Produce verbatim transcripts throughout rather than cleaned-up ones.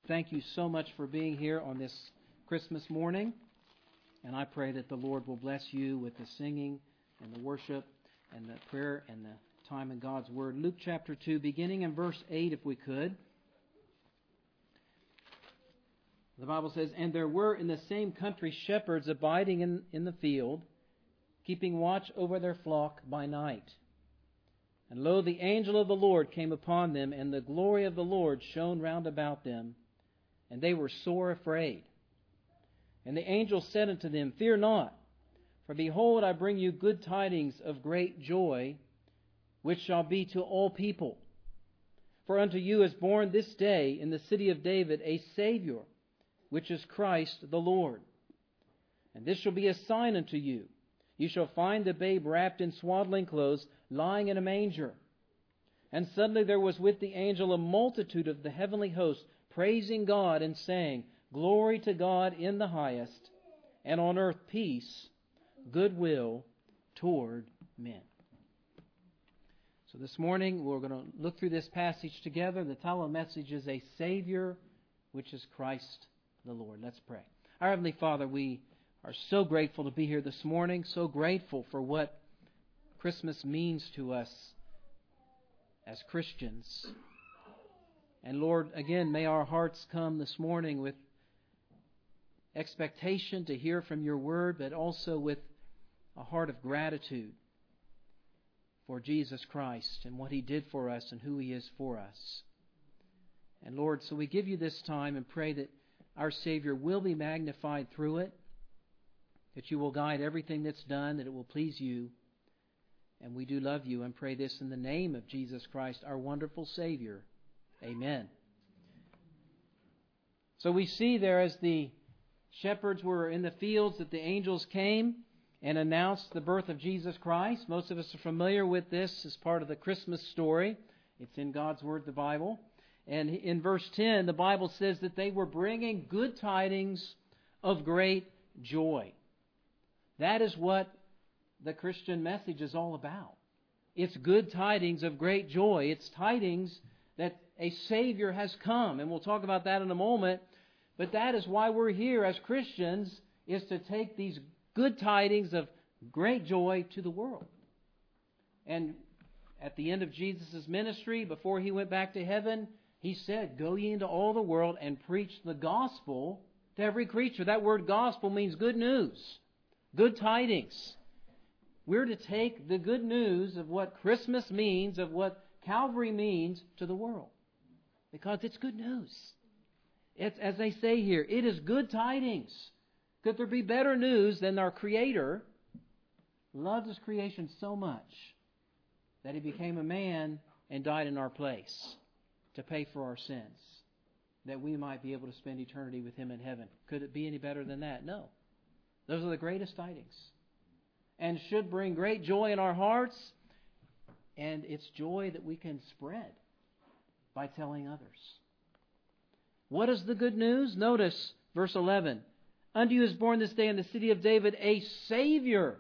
thank you so much for being here on this Christmas morning. And I pray that the Lord will bless you with the singing and the worship and the prayer and the time in God's Word. Luke chapter two, beginning in verse eight, if we could. The Bible says, "And there were in the same country shepherds abiding in, in the field, keeping watch over their flock by night. And lo, the angel of the Lord came upon them, and the glory of the Lord shone round about them, and they were sore afraid. And the angel said unto them, Fear not, for behold, I bring you good tidings of great joy, which shall be to all people. For unto you is born this day in the city of David a Saviour, which is Christ the Lord. And this shall be a sign unto you. You shall find the babe wrapped in swaddling clothes, lying in a manger. And suddenly there was with the angel a multitude of the heavenly host, praising God and saying, Glory to God in the highest, and on earth peace, goodwill toward men." So this morning we're going to look through this passage together. The title of the message is A Savior, which is Christ the Lord. Let's pray. Our Heavenly Father, we are so grateful to be here this morning, so grateful for what Christmas means to us as Christians. And Lord, again, may our hearts come this morning with expectation to hear from your word, but also with a heart of gratitude for Jesus Christ and what He did for us and who He is for us. And Lord, so we give you this time and pray that our Savior will be magnified through it, that you will guide everything that's done, that it will please you. And we do love you and pray this in the name of Jesus Christ, our wonderful Savior. Amen. So we see there as the shepherds were in the fields that the angels came and announced the birth of Jesus Christ. Most of us are familiar with this as part of the Christmas story. It's in God's Word, the Bible. And in verse ten, the Bible says that they were bringing good tidings of great joy. That is what the Christian message is all about. It's good tidings of great joy. It's tidings that a Savior has come. And we'll talk about that in a moment. But that is why we're here as Christians, is to take these good tidings of great joy to the world. And at the end of Jesus' ministry, before He went back to heaven, He said, Go ye into all the world and preach the gospel to every creature. That word gospel means good news. Good tidings. We're to take the good news of what Christmas means, of what Calvary means, to the world. Because it's good news. It's, as they say here, it is good tidings. Could there be better news than our Creator loved His creation so much that He became a man and died in our place to pay for our sins, that we might be able to spend eternity with Him in heaven? Could it be any better than that? No. Those are the greatest tidings, and should bring great joy in our hearts, and it's joy that we can spread by telling others. What is the good news? Notice verse eleven. Unto you is born this day in the city of David a Savior.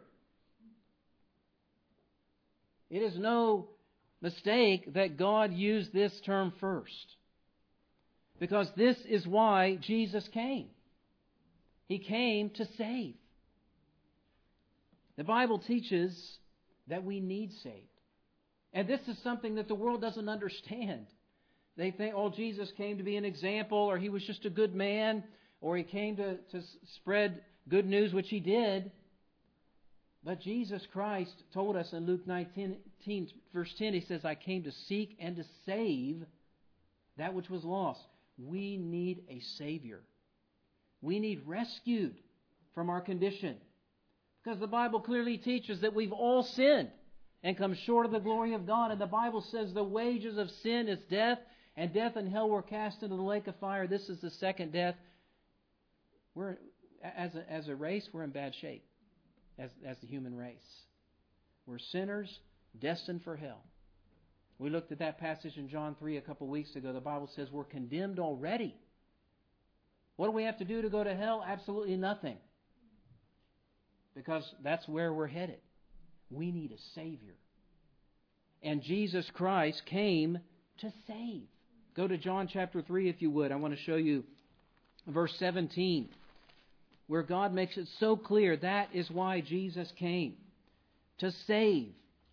It is no mistake that God used this term first, because this is why Jesus came. He came to save. The Bible teaches that we need saved. And this is something that the world doesn't understand. They think, oh, Jesus came to be an example, or He was just a good man, or He came to, to spread good news, which He did. But Jesus Christ told us in Luke nineteen, verse ten, He says, I came to seek and to save that which was lost. We need a Savior. We need rescued from our condition. Because the Bible clearly teaches that we've all sinned and come short of the glory of God. And the Bible says the wages of sin is death, and death and hell were cast into the lake of fire. This is the second death. We're, as a, as a race, we're in bad shape as, as the human race. We're sinners destined for hell. We looked at that passage in John three a couple weeks ago. The Bible says we're condemned already. What do we have to do to go to hell? Absolutely nothing. Because that's where we're headed. We need a Savior. And Jesus Christ came to save. Go to John chapter three if you would. I want to show you verse seventeen, where God makes it so clear that is why Jesus came, to save.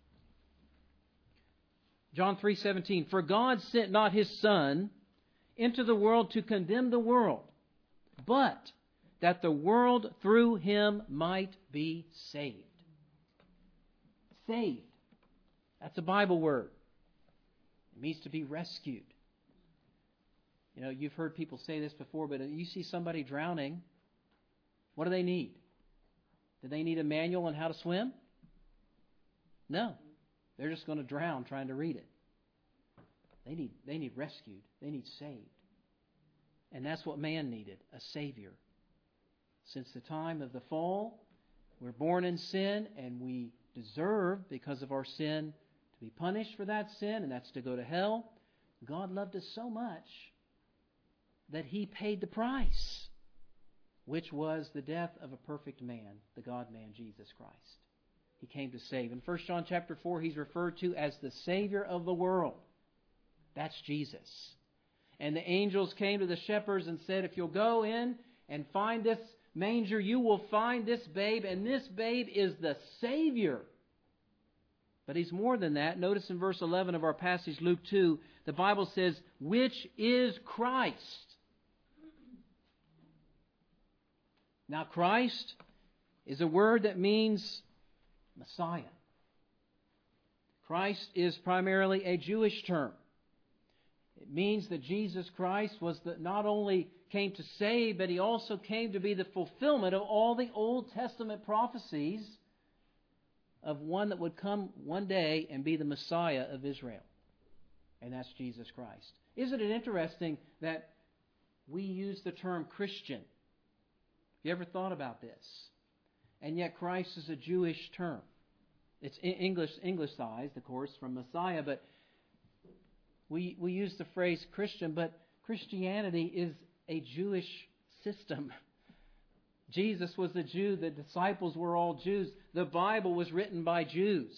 John three seventeen, for God sent not His Son into the world to condemn the world, but that the world through Him might be saved. Saved. That's a Bible word. It means to be rescued. You know, you've heard people say this before, but you see somebody drowning, what do they need? Do they need a manual on how to swim? No. They're just going to drown trying to read it. They need, they need rescued. They need saved. And that's what man needed, a Savior. Since the time of the fall, we're born in sin, and we deserve, because of our sin, to be punished for that sin, and that's to go to hell. God loved us so much that He paid the price, which was the death of a perfect man, the God-man, Jesus Christ. He came to save. In First John chapter four, He's referred to as the Savior of the world. That's Jesus. And the angels came to the shepherds and said, if you'll go in and find this manger, you will find this babe, and this babe is the Savior. But He's more than that. Notice in verse eleven of our passage, Luke two, the Bible says, which is Christ. Now, Christ is a word that means Messiah. Christ is primarily a Jewish term. It means that Jesus Christ was the, not only came to save, but He also came to be the fulfillment of all the Old Testament prophecies of one that would come one day and be the Messiah of Israel. And that's Jesus Christ. Isn't it interesting that we use the term Christian? Have you ever thought about this? And yet Christ is a Jewish term. It's English, Anglicized, of course, from Messiah, but we we use the phrase Christian, but Christianity is a Jewish system. Jesus was a Jew. The disciples were all Jews. The Bible was written by Jews.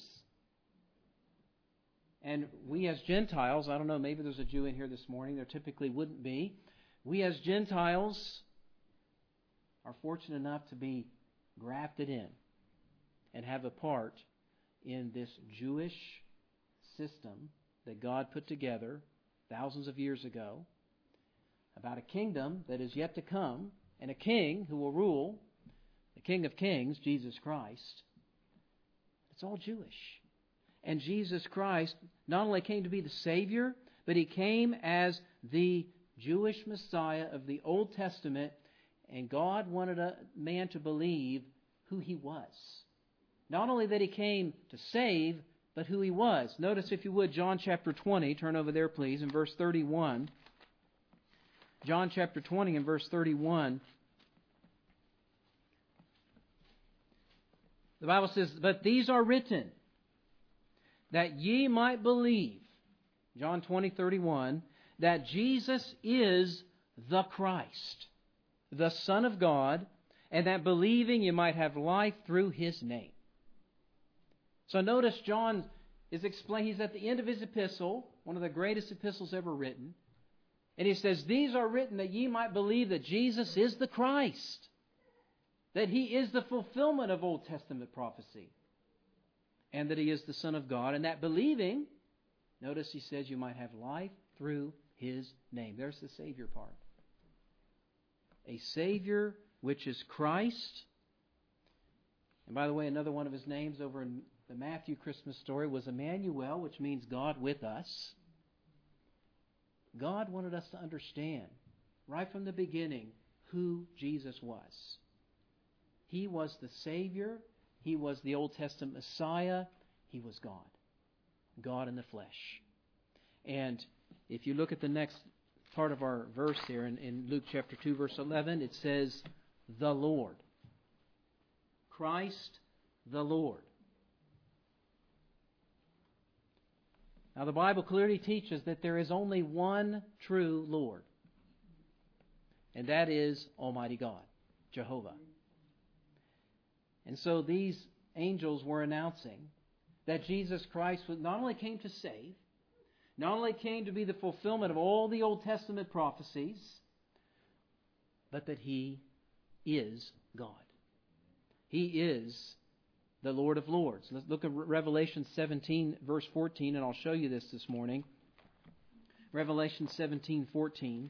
And we as Gentiles, I don't know, maybe there's a Jew in here this morning. There typically wouldn't be. We as Gentiles are fortunate enough to be grafted in and have a part in this Jewish system that God put together thousands of years ago about a kingdom that is yet to come and a king who will rule, the King of Kings, Jesus Christ. It's all Jewish. And Jesus Christ not only came to be the Savior, but He came as the Jewish Messiah of the Old Testament, and God wanted a man to believe who He was. Not only that He came to save, but who He was. Notice, if you would, John chapter twenty. Turn over there, please, in verse thirty-one. John chapter twenty and verse thirty-one. The Bible says, but these are written, that ye might believe, John twenty, thirty-one, that Jesus is the Christ, the Son of God, and that believing you might have life through His name. So notice John is explaining, he's at the end of his epistle, one of the greatest epistles ever written. And he says, these are written that ye might believe that Jesus is the Christ, that He is the fulfillment of Old Testament prophecy, and that He is the Son of God, and that believing, notice he says, you might have life through His name. There's the Savior part. A Savior which is Christ. And by the way, another one of His names over in the Matthew Christmas story was Emmanuel, which means God with us. God wanted us to understand right from the beginning who Jesus was. He was the Savior. He was the Old Testament Messiah. He was God. God in the flesh. And if you look at the next part of our verse here in, in Luke chapter two, verse eleven, it says, the Lord. Christ the Lord. Now, the Bible clearly teaches that there is only one true Lord, and that is Almighty God, Jehovah. And so these angels were announcing that Jesus Christ not only came to save, not only came to be the fulfillment of all the Old Testament prophecies, but that He is God. He is the Lord of Lords. Let's look at Revelation seventeen, verse fourteen, and I'll show you this this morning. Revelation seventeen, fourteen.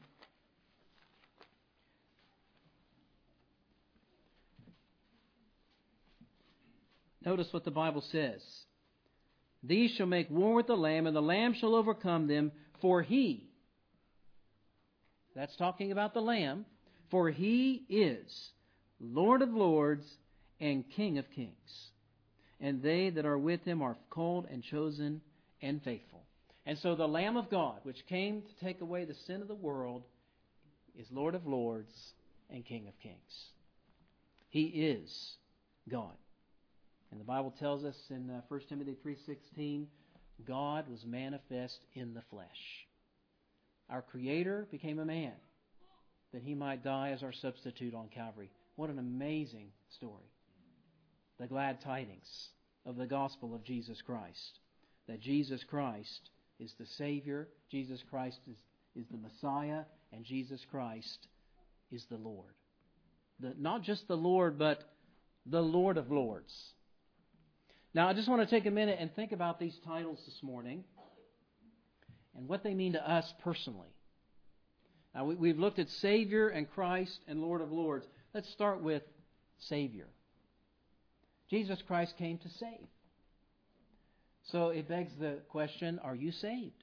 Notice what the Bible says. These shall make war with the Lamb, and the Lamb shall overcome them, for He, that's talking about the Lamb, for He is Lord of lords and King of kings. And they that are with Him are called and chosen and faithful. And so the Lamb of God, which came to take away the sin of the world, is Lord of lords and King of kings. He is God. And the Bible tells us in uh, First Timothy three sixteen, God was manifest in the flesh. Our Creator became a man that He might die as our substitute on Calvary. What an amazing story. The glad tidings of the gospel of Jesus Christ. That Jesus Christ is the Savior, Jesus Christ is, is the Messiah, and Jesus Christ is the Lord. The, not just the Lord, but the Lord of Lords. Now, I just want to take a minute and think about these titles this morning and what they mean to us personally. Now, we, we've looked at Savior and Christ and Lord of Lords. Let's start with Savior. Jesus Christ came to save. So it begs the question, are you saved?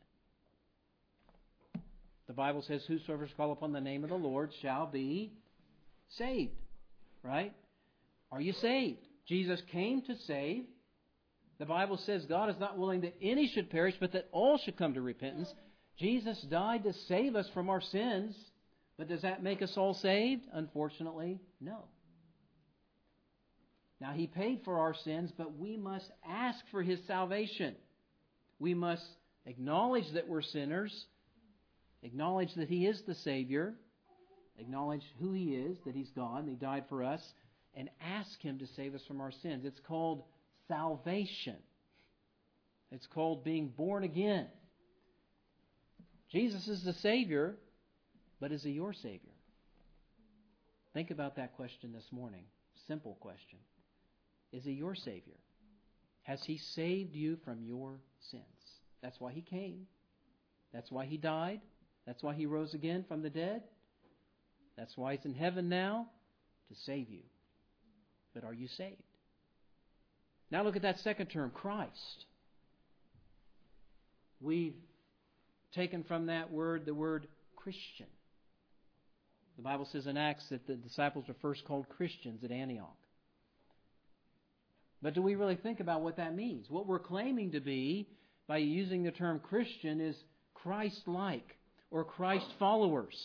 The Bible says, whosoever shall call upon the name of the Lord shall be saved. Right? Are you saved? Jesus came to save. The Bible says God is not willing that any should perish, but that all should come to repentance. Jesus died to save us from our sins. But does that make us all saved? Unfortunately, no. Now, He paid for our sins, but we must ask for His salvation. We must acknowledge that we're sinners, acknowledge that He is the Savior, acknowledge who He is, that He's God, and He died for us, and ask Him to save us from our sins. It's called salvation. It's called being born again. Jesus is the Savior, but is He your Savior? Think about that question this morning. Simple question. Is He your Savior? Has He saved you from your sins? That's why He came. That's why He died. That's why He rose again from the dead. That's why He's in heaven now, to save you. But are you saved? Now look at that second term, Christ. We've taken from that word the word Christian. The Bible says in Acts that the disciples were first called Christians at Antioch. But do we really think about what that means? What we're claiming to be by using the term Christian is Christ-like or Christ followers.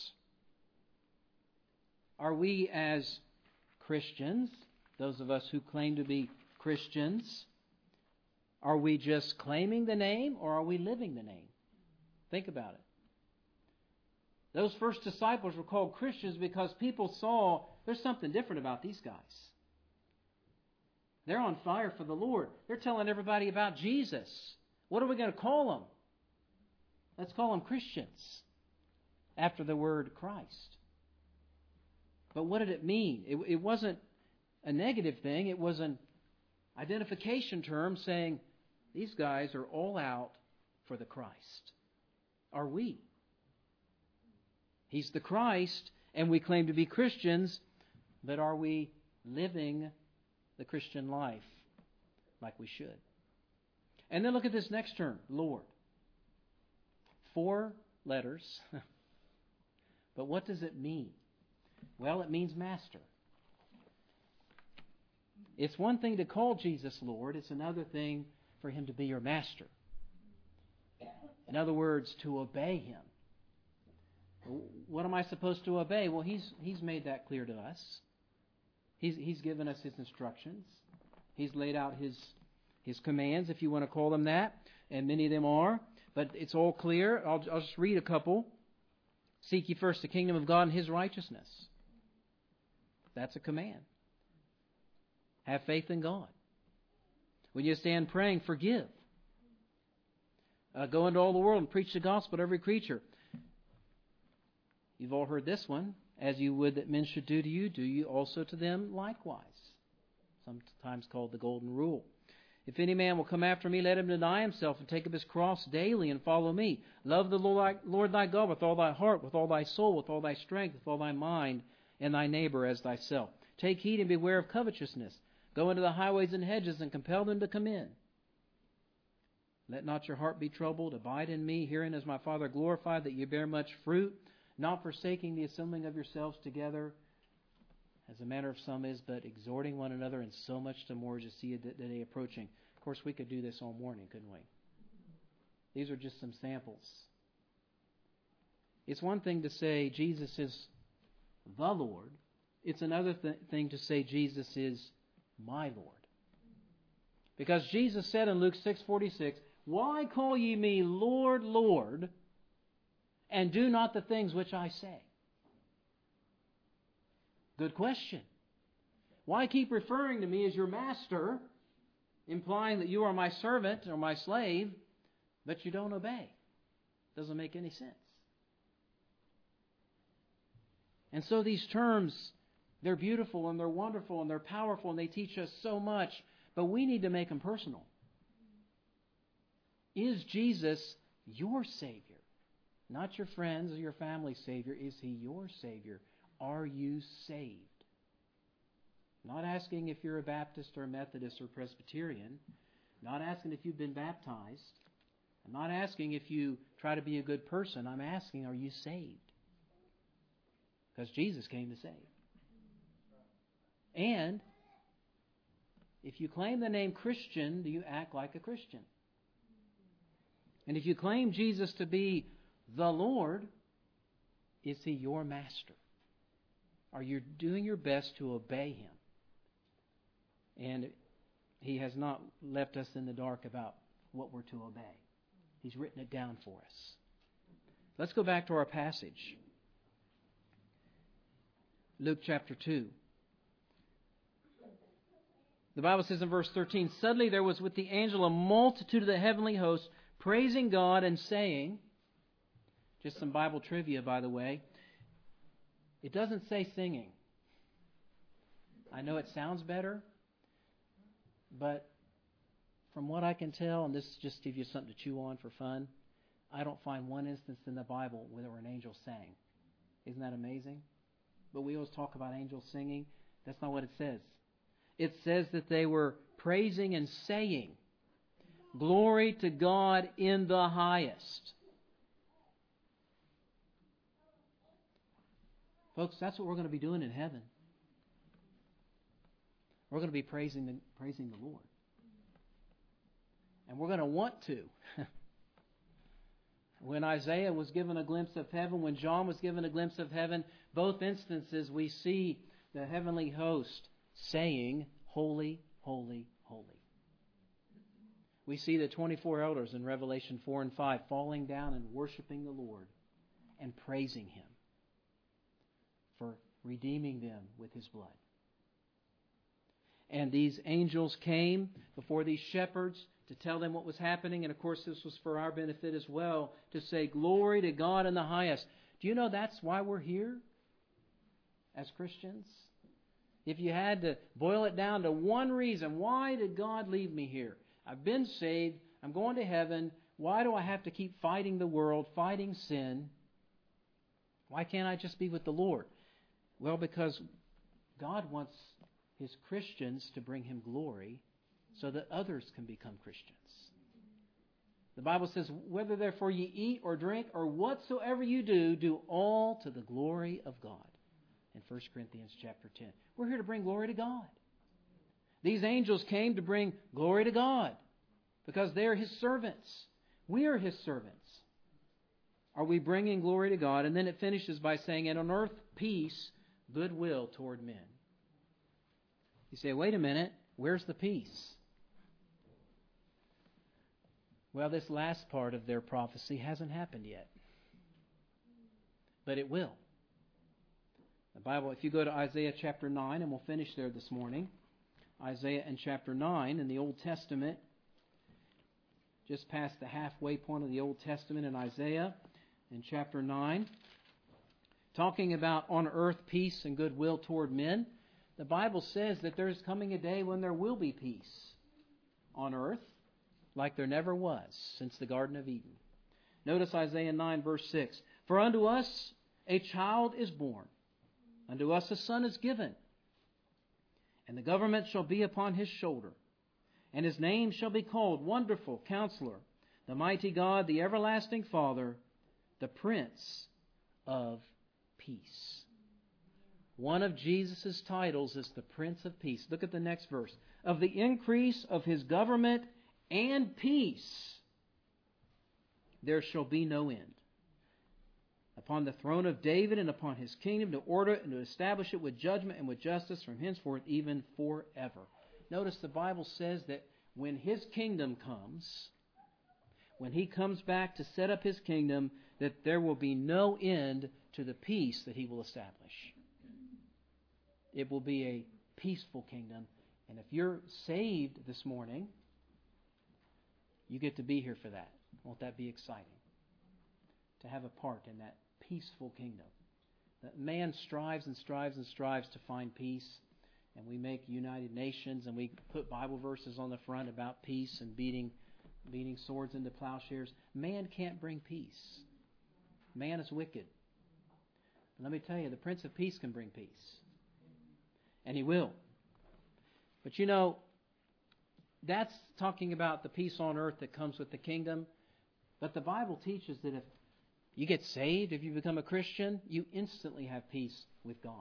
Are we as Christians, those of us who claim to be Christians, are we just claiming the name or are we living the name? Think about it. Those first disciples were called Christians because people saw there's something different about these guys. They're on fire for the Lord. They're telling everybody about Jesus. What are we going to call them? Let's call them Christians after the word Christ. But what did it mean? It, it wasn't a negative thing. It was an identification term saying these guys are all out for the Christ. Are we? He's the Christ, and we claim to be Christians, but are we living the Christian life like we should? And then look at this next term, Lord. Four letters. But what does it mean? Well, it means master. It's one thing to call Jesus Lord. It's another thing for Him to be your master. In other words, to obey Him. What am I supposed to obey? Well, He's He's made that clear to us. He's He's given us His instructions. He's laid out His His commands, if you want to call them that, and many of them are. But it's all clear. I'll, I'll just read a couple. Seek ye first the kingdom of God and His righteousness. That's a command. Have faith in God. When you stand praying, forgive. Uh, go into all the world and preach the gospel to every creature. You've all heard this one. As you would that men should do to you, do you also to them likewise. Sometimes called the golden rule. If any man will come after me, let him deny himself and take up his cross daily and follow me. Love the Lord thy God with all thy heart, with all thy soul, with all thy strength, with all thy mind, and thy neighbor as thyself. Take heed and beware of covetousness. Go into the highways and hedges and compel them to come in. Let not your heart be troubled. Abide in me. Herein is my Father glorified, that ye bear much fruit, not forsaking the assembling of yourselves together, as a manner of some is, but exhorting one another, and so much the more as you see the day approaching. Of course, we could do this all morning, couldn't we? These are just some samples. It's one thing to say Jesus is the Lord. It's another th- thing to say Jesus is my Lord. Because Jesus said in Luke six forty-six, why call ye me Lord, Lord, and do not the things which I say? Good question. Why keep referring to me as your master, implying that you are my servant or my slave, but you don't obey? Doesn't make any sense. And so these terms, they're beautiful and they're wonderful and they're powerful and they teach us so much, but we need to make them personal. Is Jesus your Savior? Not your friends or your family's Savior. Is He your Savior? Are you saved? Not asking if you're a Baptist or a Methodist or Presbyterian. Not asking if you've been baptized. I'm not asking if you try to be a good person. I'm asking, are you saved? Because Jesus came to save. And if you claim the name Christian, do you act like a Christian? And if you claim Jesus to be the Lord, is He your master? Are you doing your best to obey Him? And He has not left us in the dark about what we're to obey. He's written it down for us. Let's go back to our passage. Luke chapter two. The Bible says in verse thirteen, suddenly there was with the angel a multitude of the heavenly host, praising God and saying, just some Bible trivia, by the way, it doesn't say singing. I know it sounds better, but from what I can tell, and this just gives you something to chew on for fun, I don't find one instance in the Bible where an angel sang. Isn't that amazing? But we always talk about angels singing. That's not what it says. It says that they were praising and saying, glory to God in the highest. Folks, that's what we're going to be doing in heaven. We're going to be praising the, praising the Lord. And we're going to want to. When Isaiah was given a glimpse of heaven, when John was given a glimpse of heaven, both instances we see the heavenly host saying, holy, holy, holy. We see the twenty-four elders in Revelation four and five falling down and worshiping the Lord and praising Him for redeeming them with His blood. And these angels came before these shepherds to tell them what was happening. And of course, this was for our benefit as well, to say, glory to God in the highest. Do you know that's why we're here as Christians? If you had to boil it down to one reason, why did God leave me here? I've been saved. I'm going to heaven. Why do I have to keep fighting the world, fighting sin? Why can't I just be with the Lord? Well, because God wants His Christians to bring Him glory so that others can become Christians. The Bible says, whether therefore ye eat or drink or whatsoever you do, do all to the glory of God. In First Corinthians chapter ten. We're here to bring glory to God. These angels came to bring glory to God because they are His servants. We are His servants. Are we bringing glory to God? And then it finishes by saying, and on earth peace, goodwill toward men. You say, wait a minute, where's the peace? Well, this last part of their prophecy hasn't happened yet. But it will. The Bible, if you go to Isaiah chapter nine, and we'll finish there this morning. Isaiah in chapter nine in the Old Testament, just past the halfway point of the Old Testament in Isaiah in chapter nine, talking about on earth peace and goodwill toward men. The Bible says that there's coming a day when there will be peace on earth like there never was since the Garden of Eden. Notice Isaiah nine, verse six. For unto us a child is born, unto us a son is given, and the government shall be upon his shoulder, and his name shall be called Wonderful Counselor, the Mighty God, the Everlasting Father, the Prince of Peace. One of Jesus' titles is the Prince of Peace. Look at the next verse. Of the increase of his government and peace there shall be no end. Upon the throne of David and upon his kingdom, to order it and to establish it with judgment and with justice from henceforth even forever. Notice the Bible says that when his kingdom comes, when he comes back to set up his kingdom, that there will be no end to the peace that he will establish. It will be a peaceful kingdom. And if you're saved this morning, you get to be here for that. Won't that be exciting? To have a part in that peaceful kingdom. That man strives and strives and strives to find peace. And we make United Nations and we put Bible verses on the front about peace and beating, beating swords into plowshares. Man can't bring peace. Man is wicked. And let me tell you, the Prince of Peace can bring peace. And he will. But you know, that's talking about the peace on earth that comes with the kingdom. But the Bible teaches that if you get saved, if you become a Christian, you instantly have peace with God.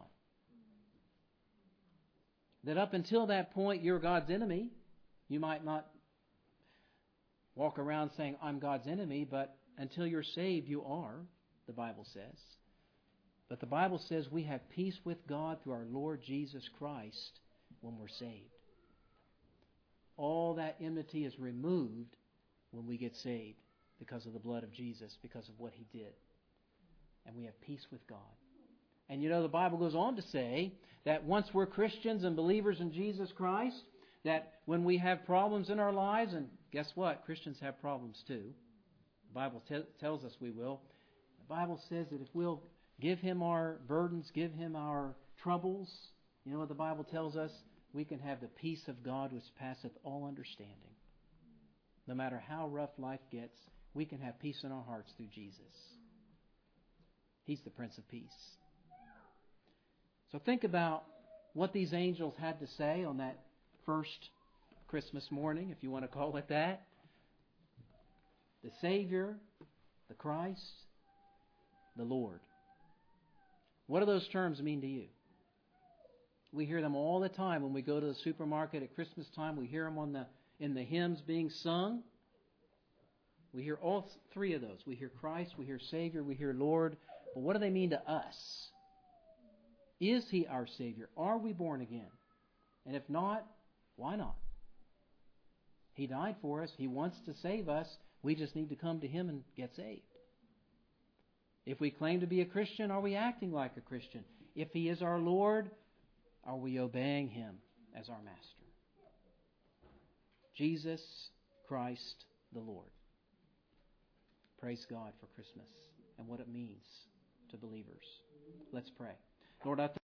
That up until that point, you're God's enemy. You might not walk around saying, I'm God's enemy, but until you're saved, you are, the Bible says. But the Bible says we have peace with God through our Lord Jesus Christ when we're saved. All that enmity is removed when we get saved because of the blood of Jesus, because of what He did. And we have peace with God. And you know, the Bible goes on to say that once we're Christians and believers in Jesus Christ, that when we have problems in our lives, and guess what? Christians have problems too. The Bible te- tells us we will. The Bible says that if we'll give Him our burdens, give Him our troubles, you know what the Bible tells us? We can have the peace of God which passeth all understanding. No matter how rough life gets, we can have peace in our hearts through Jesus. He's the Prince of Peace. So think about what these angels had to say on that first Christmas morning, if you want to call it that. The Savior, the Christ, the Lord. What do those terms mean to you? We hear them all the time when we go to the supermarket at Christmas time. We hear them on the in the hymns being sung. We hear all three of those. We hear Christ, we hear Savior, we hear Lord. But what do they mean to us? Is He our Savior? Are we born again? And if not, why not? He died for us. He wants to save us. We just need to come to Him and get saved. If we claim to be a Christian, are we acting like a Christian? If He is our Lord, are we obeying Him as our Master? Jesus Christ the Lord. Praise God for Christmas and what it means to believers. Let's pray. Lord, I